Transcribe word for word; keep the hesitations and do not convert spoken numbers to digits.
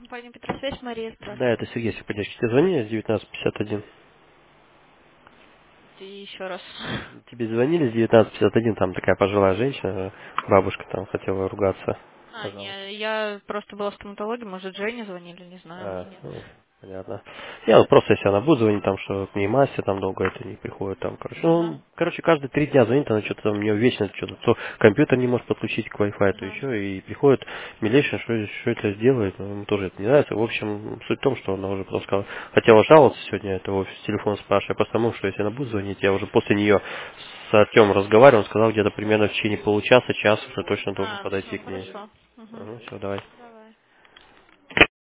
Компания Петросвязь, Мария, Да, это здравствуйте. Сергей Сипадешки. Тебе звонили с девятнадцать пятьдесят один? И еще раз. Тебе звонили с девятнадцать пятьдесят один, там такая пожилая женщина, бабушка там хотела ругаться, А, сказала. не, я просто была в стоматологии, может, Жене звонили, не знаю, А, уже нет. ну, понятно. Я вот просто, если она будет звонить, там, что к ней мастер там долго это не приходит, там, короче. Ага, Ну, короче, каждые три дня звонит, она что-то там, у нее вечно что-то, то компьютер не может подключить к Wi-Fi, то ага. еще, и приходит милейший, что, что это сделает, ну, ему тоже это не нравится. В общем, суть в том, что она уже просто сказала, хотела жаловаться сегодня, это в офис телефон спрашивая, просто потому, что если она будет звонить, я уже после нее с Артемом разговаривал, он сказал, где-то примерно в течение получаса, час уже точно должен А, подойти все, к ней. хорошо. Угу. Все, давай.